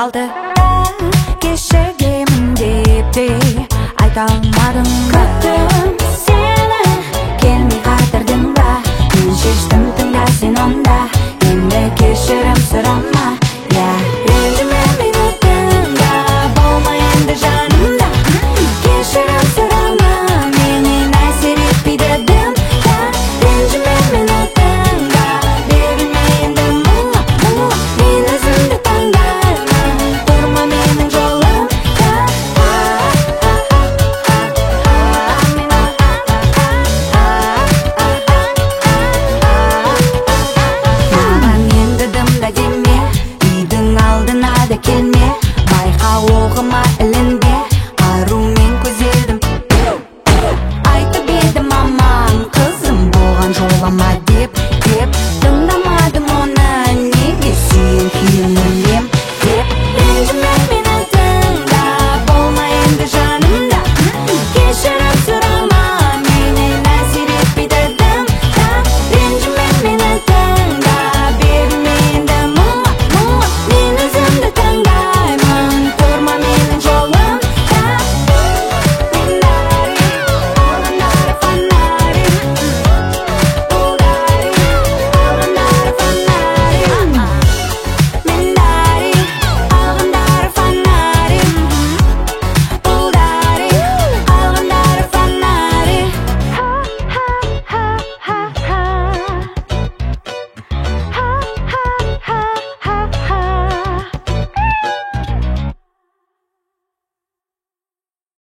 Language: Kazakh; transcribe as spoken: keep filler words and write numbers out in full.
Алдыда кешігемін деп те айта алмадың ба? Күттім сені, келмей қатырдың ба? Мен шештім, тыңда сен онда, енді кешірім сұрама. Ренжіме минутыңда, болма енді жанымда. Кешірім сұрама, менен әсер етпейді дымда. Ренжіме минутыңда, берілме енді мұңа, мұңа. Мен өзімді таңдаймын, тұрма менің жолымда. Маған енді дымда деме, үйдің алдына да келме. Байқа, оқыма